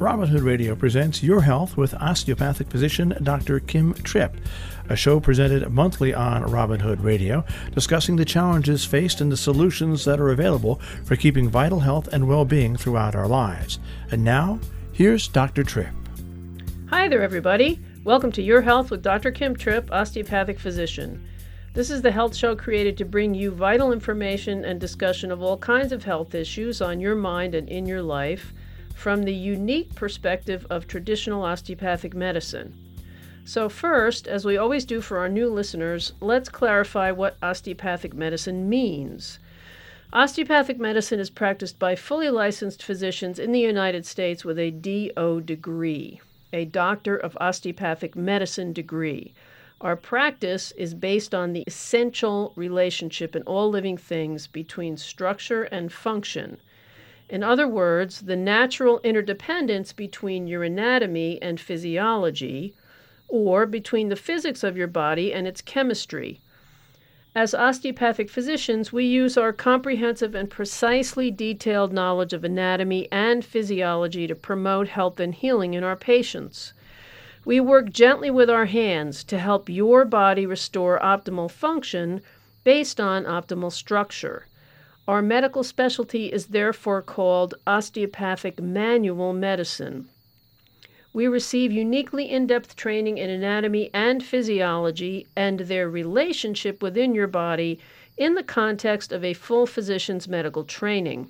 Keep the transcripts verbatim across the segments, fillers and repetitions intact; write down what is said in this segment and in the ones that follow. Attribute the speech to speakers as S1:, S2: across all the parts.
S1: Robin Hood Radio presents Your Health with osteopathic physician Doctor Kim Tripp, a show presented monthly on Robin Hood Radio, discussing the challenges faced and the solutions that are available for keeping vital health and well-being throughout our lives. And now, here's Doctor Tripp.
S2: Hi there, everybody. Welcome to Your Health with Doctor Kim Tripp, osteopathic physician. This is the health show created to bring you vital information and discussion of all kinds of health issues on your mind and in your life from the unique perspective of traditional osteopathic medicine. So first, as we always do for our new listeners, let's clarify what osteopathic medicine means. Osteopathic medicine is practiced by fully licensed physicians in the United States with a D O degree, a Doctor of Osteopathic Medicine degree. Our practice is based on the essential relationship in all living things between structure and function. In other words, the natural interdependence between your anatomy and physiology, or between the physics of your body and its chemistry. As osteopathic physicians, we use our comprehensive and precisely detailed knowledge of anatomy and physiology to promote health and healing in our patients. We work gently with our hands to help your body restore optimal function based on optimal structure. Our medical specialty is therefore called osteopathic manual medicine. We receive uniquely in-depth training in anatomy and physiology and their relationship within your body in the context of a full physician's medical training.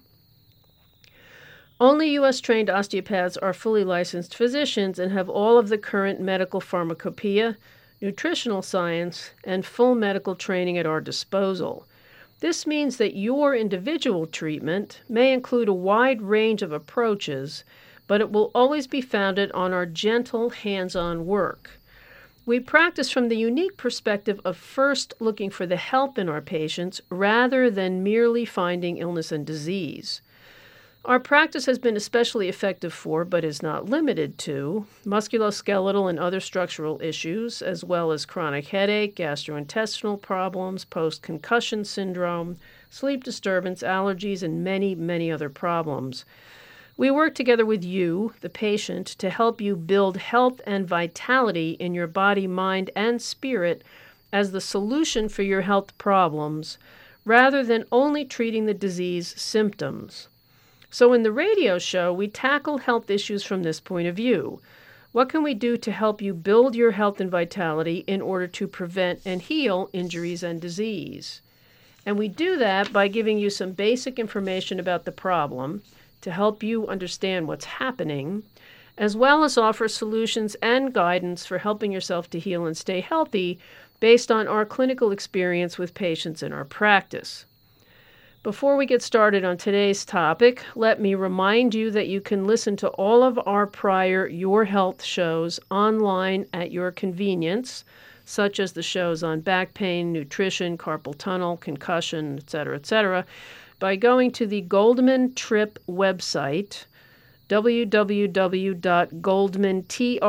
S2: Only U S-trained osteopaths are fully licensed physicians and have all of the current medical pharmacopoeia, nutritional science, and full medical training at our disposal. This means that your individual treatment may include a wide range of approaches, but it will always be founded on our gentle, hands-on work. We practice from the unique perspective of first looking for the health in our patients rather than merely finding illness and disease. Our practice has been especially effective for, but is not limited to, musculoskeletal and other structural issues, as well as chronic headache, gastrointestinal problems, post-concussion syndrome, sleep disturbance, allergies, and many, many other problems. We work together with you, the patient, to help you build health and vitality in your body, mind, and spirit as the solution for your health problems, rather than only treating the disease symptoms. So in the radio show, we tackle health issues from this point of view. What can we do to help you build your health and vitality in order to prevent and heal injuries and disease? And we do that by giving you some basic information about the problem to help you understand what's happening, as well as offer solutions and guidance for helping yourself to heal and stay healthy based on our clinical experience with patients in our practice. Before we get started on today's topic, let me remind you that you can listen to all of our prior Your Health shows online at your convenience, such as the shows on back pain, nutrition, carpal tunnel, concussion, et cetera, et cetera, by going to the Goldman Tripp website, w w w dot goldman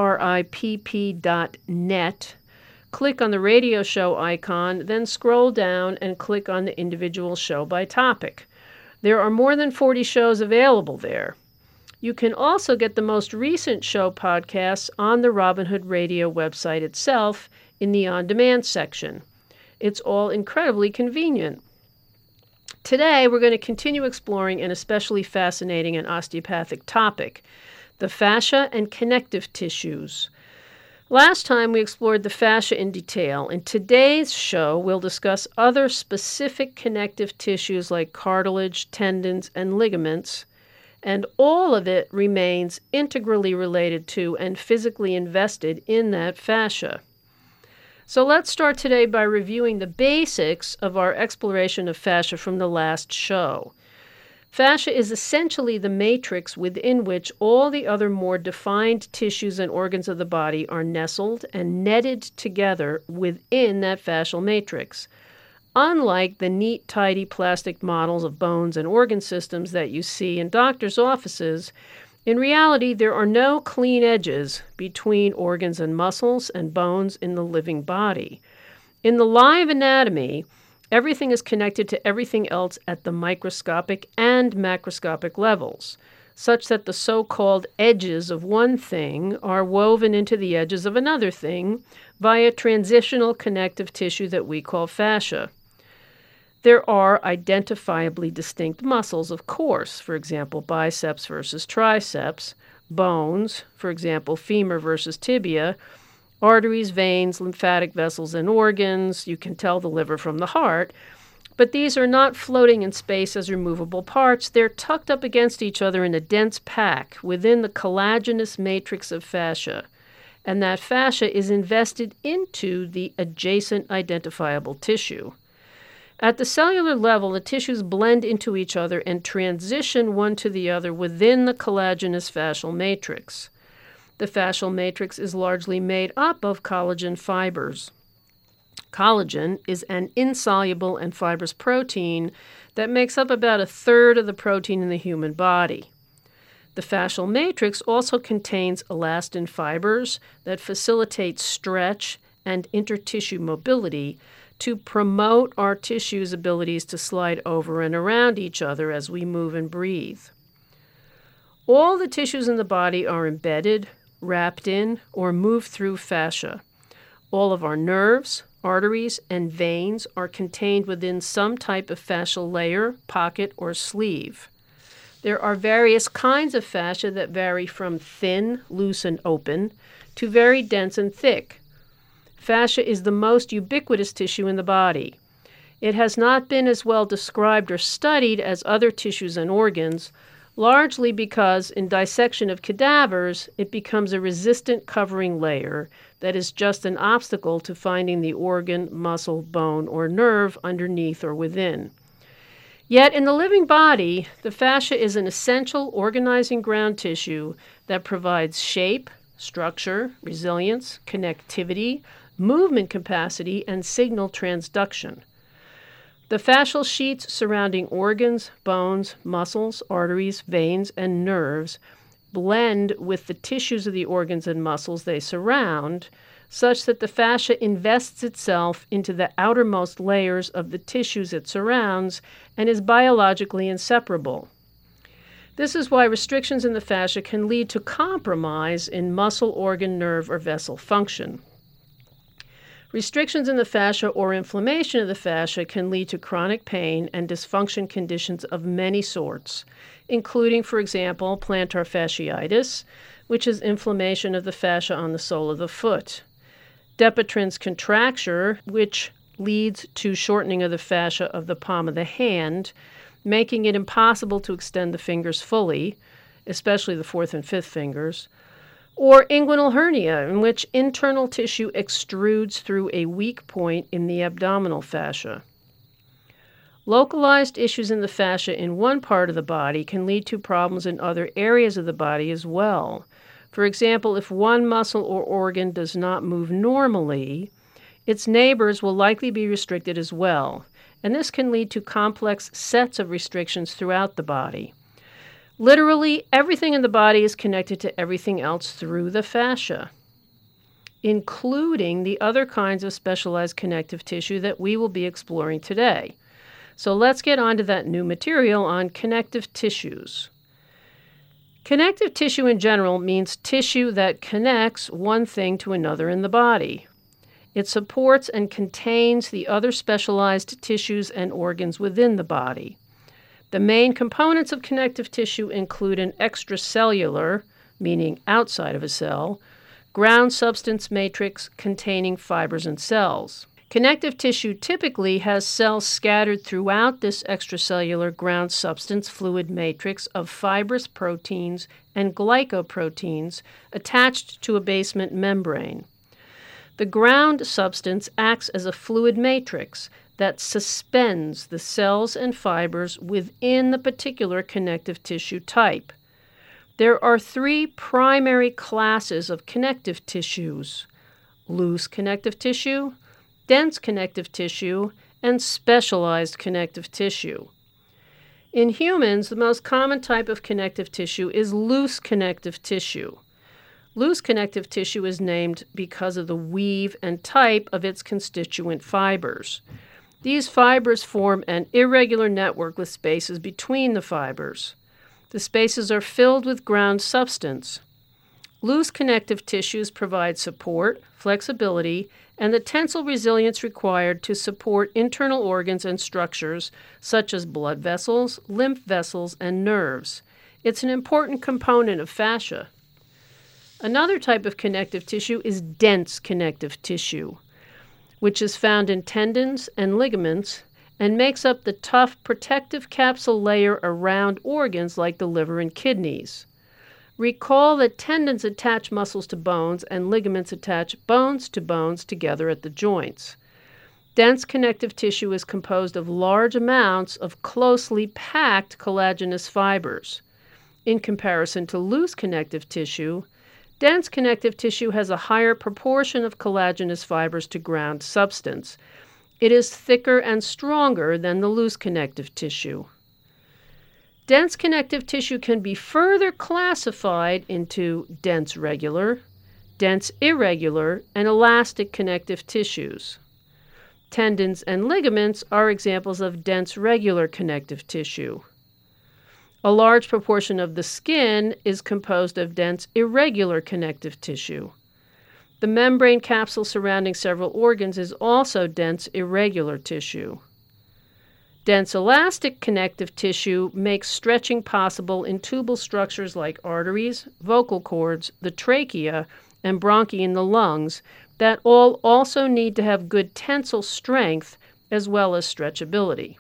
S2: tripp dot net. Click on the radio show icon, then scroll down and click on the individual show by topic. There are more than forty shows available there. You can also get the most recent show podcasts on the Robin Hood Radio website itself in the on-demand section. It's all incredibly convenient. Today, we're going to continue exploring an especially fascinating and osteopathic topic, the fascia and connective tissues. Last time we explored the fascia in detail. In today's show, we'll discuss other specific connective tissues like cartilage, tendons, and ligaments, and all of it remains integrally related to and physically invested in that fascia. So let's start today by reviewing the basics of our exploration of fascia from the last show. Fascia is essentially the matrix within which all the other more defined tissues and organs of the body are nestled and netted together within that fascial matrix. Unlike the neat, tidy plastic models of bones and organ systems that you see in doctors' offices, in reality there are no clean edges between organs and muscles and bones in the living body. In the live anatomy, everything is connected to everything else at the microscopic and macroscopic levels. such that the so-called edges of one thing are woven into the edges of another thing via transitional connective tissue that we call fascia. There are identifiably distinct muscles, of course, for example, biceps versus triceps, bones, for example, femur versus tibia, arteries, veins, lymphatic vessels, and organs. You can tell the liver from the heart. But these are not floating in space as removable parts. They're tucked up against each other in a dense pack within the collagenous matrix of fascia. And that fascia is invested into the adjacent identifiable tissue. At the cellular level, the tissues blend into each other and transition one to the other within the collagenous fascial matrix. The fascial matrix is largely made up of collagen fibers. Collagen is an insoluble and fibrous protein that makes up about a third of the protein in the human body. The fascial matrix also contains elastin fibers that facilitate stretch and intertissue mobility to promote our tissue's abilities to slide over and around each other as we move and breathe. All the tissues in the body are embedded, wrapped in, or move through fascia. All of our nerves, arteries, and veins are contained within some type of fascial layer, pocket, or sleeve. There are various kinds of fascia that vary from thin, loose, and open to very dense and thick. Fascia is the most ubiquitous tissue in the body. It has not been as well described or studied as other tissues and organs, largely because in dissection of cadavers, it becomes a resistant covering layer that is just an obstacle to finding the organ, muscle, bone, or nerve underneath or within. Yet in the living body, the fascia is an essential organizing ground tissue that provides shape, structure, resilience, connectivity, movement capacity, and signal transduction. The fascial sheets surrounding organs, bones, muscles, arteries, veins, and nerves blend with the tissues of the organs and muscles they surround, such that the fascia invests itself into the outermost layers of the tissues it surrounds and is biologically inseparable. This is why restrictions in the fascia can lead to compromise in muscle, organ, nerve, or vessel function. Restrictions in the fascia or inflammation of the fascia can lead to chronic pain and dysfunction conditions of many sorts, including, for example, plantar fasciitis, which is inflammation of the fascia on the sole of the foot, Dupuytren's contracture, which leads to shortening of the fascia of the palm of the hand, making it impossible to extend the fingers fully, especially the fourth and fifth fingers, or inguinal hernia, in which internal tissue extrudes through a weak point in the abdominal fascia. Localized issues in the fascia in one part of the body can lead to problems in other areas of the body as well. For example, if one muscle or organ does not move normally, its neighbors will likely be restricted as well, and this can lead to complex sets of restrictions throughout the body. Literally, everything in the body is connected to everything else through the fascia, including the other kinds of specialized connective tissue that we will be exploring today. So let's get on to that new material on connective tissues. Connective tissue in general means tissue that connects one thing to another in the body. It supports and contains the other specialized tissues and organs within the body. The main components of connective tissue include an extracellular, meaning outside of a cell, ground substance matrix containing fibers and cells. Connective tissue typically has cells scattered throughout this extracellular ground substance fluid matrix of fibrous proteins and glycoproteins attached to a basement membrane. The ground substance acts as a fluid matrix that suspends the cells and fibers within the particular connective tissue type. There are three primary classes of connective tissues: loose connective tissue, dense connective tissue, and specialized connective tissue. In humans, the most common type of connective tissue is loose connective tissue. Loose connective tissue is named because of the weave and type of its constituent fibers. These fibers form an irregular network with spaces between the fibers. The spaces are filled with ground substance. Loose connective tissues provide support, flexibility, and the tensile resilience required to support internal organs and structures such as blood vessels, lymph vessels, and nerves. It's an important component of fascia. Another type of connective tissue is dense connective tissue, which is found in tendons and ligaments and makes up the tough protective capsule layer around organs like the liver and kidneys. Recall that tendons attach muscles to bones and ligaments attach bones to bones together at the joints. Dense connective tissue is composed of large amounts of closely packed collagenous fibers. In comparison to loose connective tissue, dense connective tissue has a higher proportion of collagenous fibers to ground substance. It is thicker and stronger than the loose connective tissue. Dense connective tissue can be further classified into dense regular, dense irregular, and elastic connective tissues. Tendons and ligaments are examples of dense regular connective tissue. A large proportion of the skin is composed of dense irregular connective tissue. The membrane capsule surrounding several organs is also dense irregular tissue. Dense elastic connective tissue makes stretching possible in tubal structures like arteries, vocal cords, the trachea, and bronchi in the lungs that all also need to have good tensile strength as well as stretchability.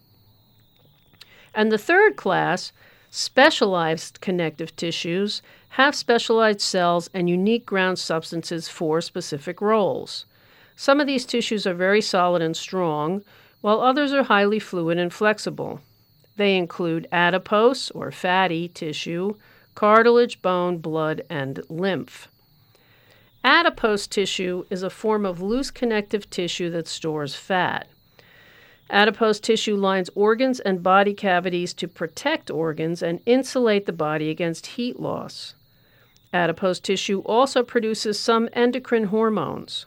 S2: And the third class, specialized connective tissues, have specialized cells and unique ground substances for specific roles. Some of these tissues are very solid and strong, while others are highly fluid and flexible. They include adipose, or fatty, tissue, cartilage, bone, blood, and lymph. Adipose tissue is a form of loose connective tissue that stores fat. Adipose tissue lines organs and body cavities to protect organs and insulate the body against heat loss. Adipose tissue also produces some endocrine hormones.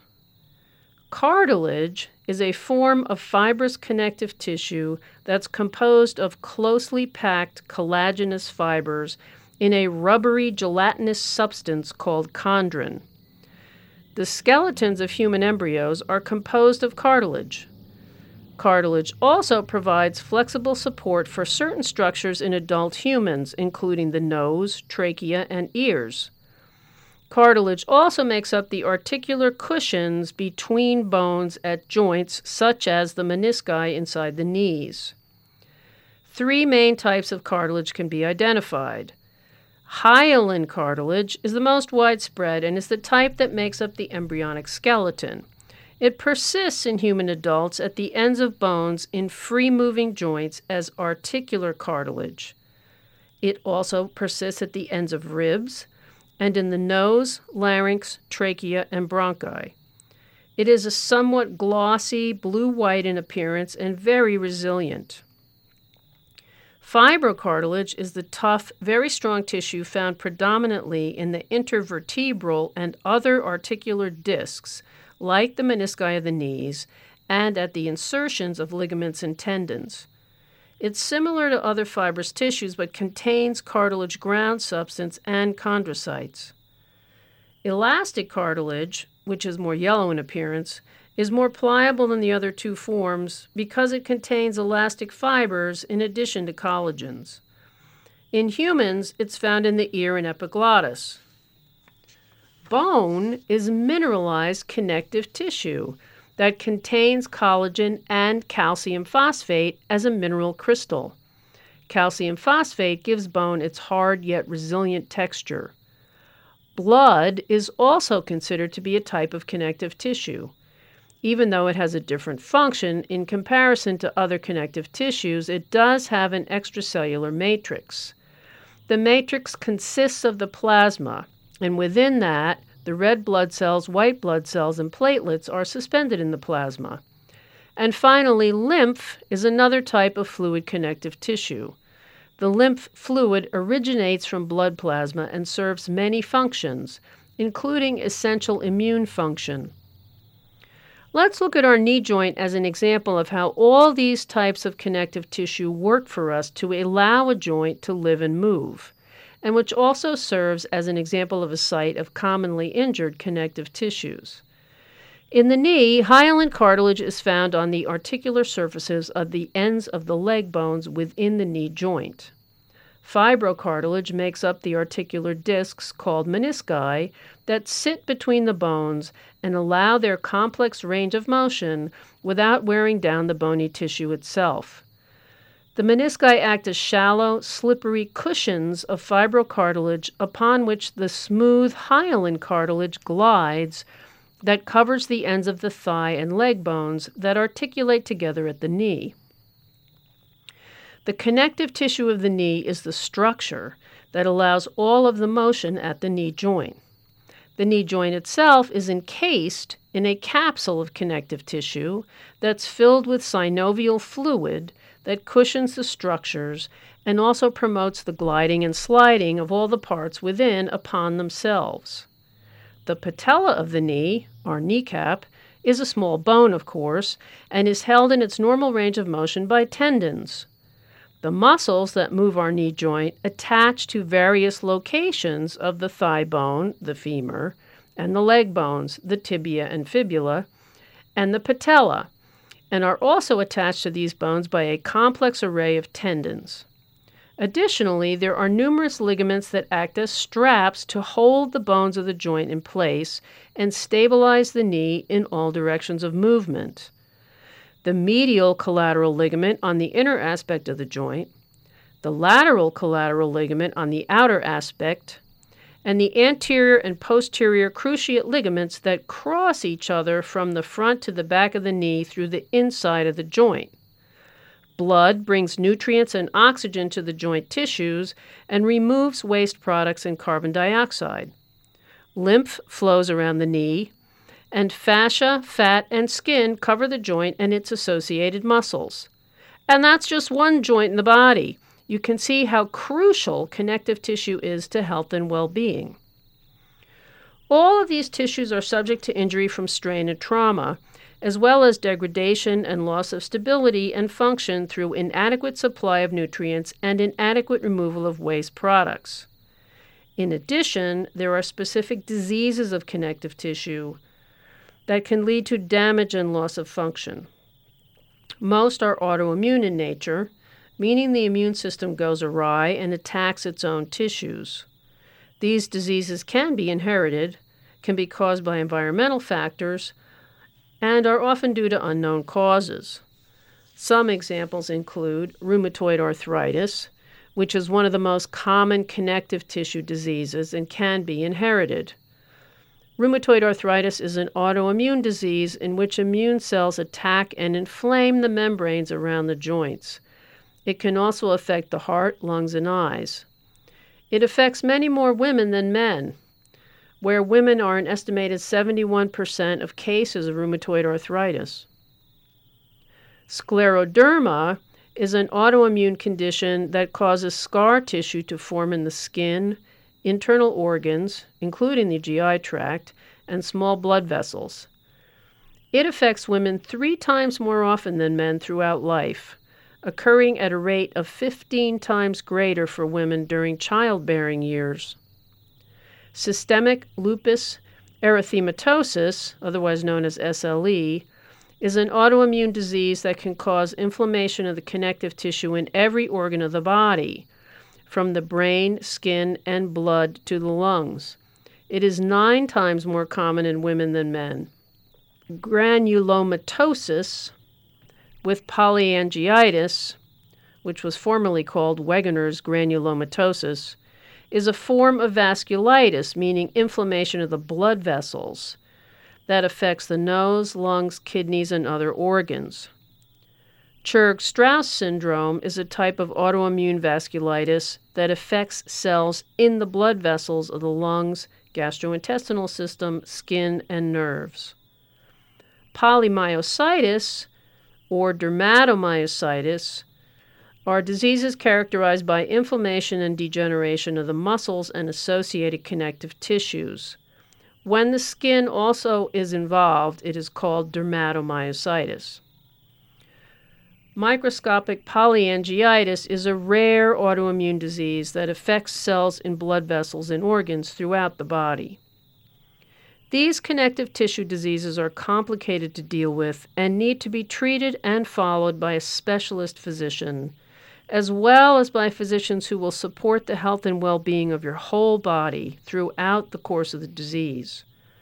S2: Cartilage is a form of fibrous connective tissue that's composed of closely packed collagenous fibers in a rubbery gelatinous substance called chondrin. The skeletons of human embryos are composed of cartilage. Cartilage also provides flexible support for certain structures in adult humans, including the nose, trachea, and ears. Cartilage also makes up the articular cushions between bones at joints, such as the menisci inside the knees. Three main types of cartilage can be identified. Hyaline cartilage is the most widespread and is the type that makes up the embryonic skeleton. It persists in human adults at the ends of bones in free-moving joints as articular cartilage. It also persists at the ends of ribs and in the nose, larynx, trachea, and bronchi. It is a somewhat glossy, blue-white in appearance and very resilient. Fibrocartilage is the tough, very strong tissue found predominantly in the intervertebral and other articular discs, like the menisci of the knees, and at the insertions of ligaments and tendons. It's similar to other fibrous tissues but contains cartilage ground substance and chondrocytes. Elastic cartilage, which is more yellow in appearance, is more pliable than the other two forms because it contains elastic fibers in addition to collagens. In humans, it's found in the ear and epiglottis. Bone is mineralized connective tissue that contains collagen and calcium phosphate as a mineral crystal. Calcium phosphate gives bone its hard yet resilient texture. Blood is also considered to be a type of connective tissue. Even though it has a different function in comparison to other connective tissues, it does have an extracellular matrix. The matrix consists of the plasma, and within that, the red blood cells, white blood cells, and platelets are suspended in the plasma. And finally, lymph is another type of fluid connective tissue. The lymph fluid originates from blood plasma and serves many functions, including essential immune function. Let's look at our knee joint as an example of how all these types of connective tissue work for us to allow a joint to live and move. and which also serves as an example of a site of commonly injured connective tissues. In the knee, hyaline cartilage is found on the articular surfaces of the ends of the leg bones within the knee joint. Fibrocartilage makes up the articular discs called menisci that sit between the bones and allow their complex range of motion without wearing down the bony tissue itself. The menisci act as shallow, slippery cushions of fibrocartilage upon which the smooth hyaline cartilage glides that covers the ends of the thigh and leg bones that articulate together at the knee. The connective tissue of the knee is the structure that allows all of the motion at the knee joint. The knee joint itself is encased in a capsule of connective tissue that's filled with synovial fluid that cushions the structures and also promotes the gliding and sliding of all the parts within upon themselves. The patella of the knee, our kneecap, is a small bone, of course, and is held in its normal range of motion by tendons. The muscles that move our knee joint attach to various locations of the thigh bone, the femur, and the leg bones, the tibia and fibula, and the patella, and are also attached to these bones by a complex array of tendons. Additionally, there are numerous ligaments that act as straps to hold the bones of the joint in place and stabilize the knee in all directions of movement. The medial collateral ligament on the inner aspect of the joint, the lateral collateral ligament on the outer aspect, and the anterior and posterior cruciate ligaments that cross each other from the front to the back of the knee through the inside of the joint. Blood brings nutrients and oxygen to the joint tissues and removes waste products and carbon dioxide. Lymph flows around the knee, and fascia, fat, and skin cover the joint and its associated muscles. And that's just one joint in the body. You can see how crucial connective tissue is to health and well-being. All of these tissues are subject to injury from strain and trauma, as well as degradation and loss of stability and function through inadequate supply of nutrients and inadequate removal of waste products. In addition, there are specific diseases of connective tissue that can lead to damage and loss of function. Most are autoimmune in nature, meaning the immune system goes awry and attacks its own tissues. These diseases can be inherited, can be caused by environmental factors, and are often due to unknown causes. Some examples include rheumatoid arthritis, which is one of the most common connective tissue diseases and can be inherited. Rheumatoid arthritis is an autoimmune disease in which immune cells attack and inflame the membranes around the joints. It can also affect the heart, lungs, and eyes. It affects many more women than men, where women are an estimated seventy-one percent of cases of rheumatoid arthritis. Scleroderma is an autoimmune condition that causes scar tissue to form in the skin, internal organs, including the G I tract, and small blood vessels. It affects women three times more often than men throughout life, occurring at a rate of fifteen times greater for women during childbearing years. Systemic lupus erythematosus, otherwise known as S L E, is an autoimmune disease that can cause inflammation of the connective tissue in every organ of the body, from the brain, skin, and blood to the lungs. It is nine times more common in women than men. Granulomatosis with polyangiitis, which was formerly called Wegener's granulomatosis, is a form of vasculitis, meaning inflammation of the blood vessels, that affects the nose, lungs, kidneys, and other organs. Churg-Strauss syndrome is a type of autoimmune vasculitis that affects cells in the blood vessels of the lungs, gastrointestinal system, skin, and nerves. Polymyositis, or dermatomyositis, are diseases characterized by inflammation and degeneration of the muscles and associated connective tissues. When the skin also is involved, it is called dermatomyositis. Microscopic polyangiitis is a rare autoimmune disease that affects cells in blood vessels and organs throughout the body. These connective tissue diseases are complicated to deal with and need to be treated and followed by a specialist physician, as well as by physicians who will support the health and well-being of your whole body throughout the course of the disease.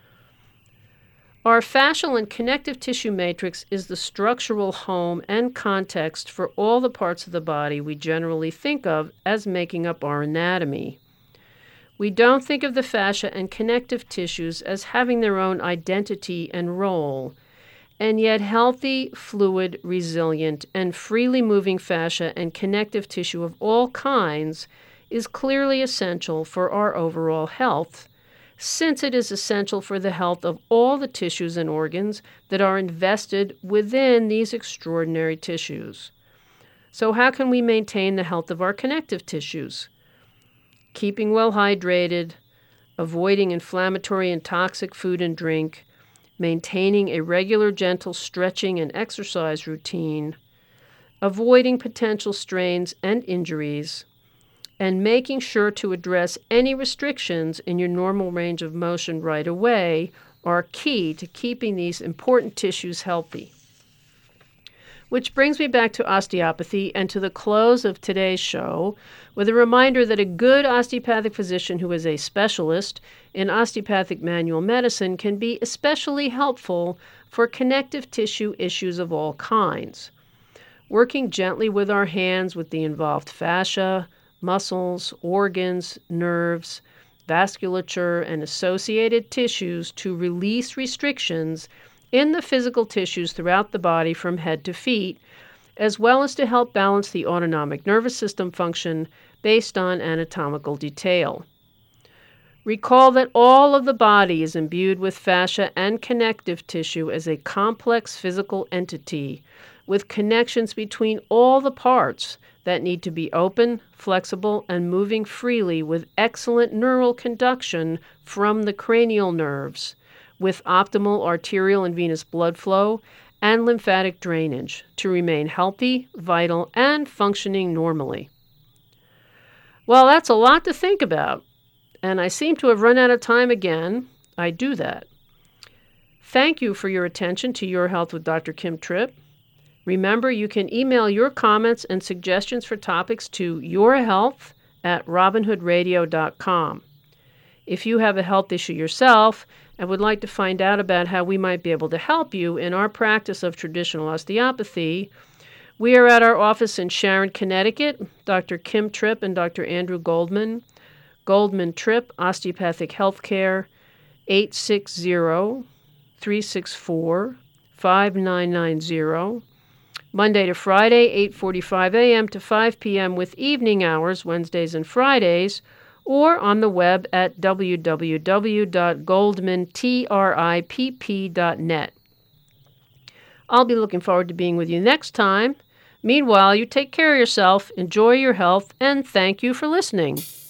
S2: Our fascial and connective tissue matrix is the structural home and context for all the parts of the body we generally think of as making up our anatomy. We don't think of the fascia and connective tissues as having their own identity and role, and yet healthy, fluid, resilient, and freely moving fascia and connective tissue of all kinds is clearly essential for our overall health, since it is essential for the health of all the tissues and organs that are invested within these extraordinary tissues. So how can we maintain the health of our connective tissues? Keeping well hydrated, avoiding inflammatory and toxic food and drink, maintaining a regular gentle stretching and exercise routine, avoiding potential strains and injuries, and making sure to address any restrictions in your normal range of motion right away are key to keeping these important tissues healthy. Which brings me back to osteopathy and to the close of today's show with a reminder that a good osteopathic physician who is a specialist in osteopathic manual medicine can be especially helpful for connective tissue issues of all kinds. Working gently with our hands with the involved fascia, muscles, organs, nerves, vasculature, and associated tissues to release restrictions in the physical tissues throughout the body from head to feet, as well as to help balance the autonomic nervous system function based on anatomical detail. Recall that all of the body is imbued with fascia and connective tissue as a complex physical entity with connections between all the parts that need to be open, flexible, and moving freely with excellent neural conduction from the cranial nerves, with optimal arterial and venous blood flow and lymphatic drainage to remain healthy, vital, and functioning normally. Well, that's a lot to think about, and I seem to have run out of time again. I do that. Thank you for your attention to Your Health with Doctor Kim Tripp. Remember, you can email your comments and suggestions for topics to yourhealth at robin hood radio dot com. If you have a health issue yourself and would like to find out about how we might be able to help you in our practice of traditional osteopathy, we are at our office in Sharon, Connecticut, Doctor Kim Tripp and Doctor Andrew Goldman, Goldman Tripp Osteopathic Healthcare, eight six zero, three six four, five nine nine zero, Monday to Friday, eight forty-five a.m. to five p.m. with evening hours, Wednesdays and Fridays, or on the web at w w w dot goldman tripp dot net. I'll be looking forward to being with you next time. Meanwhile, you take care of yourself, enjoy your health, and thank you for listening.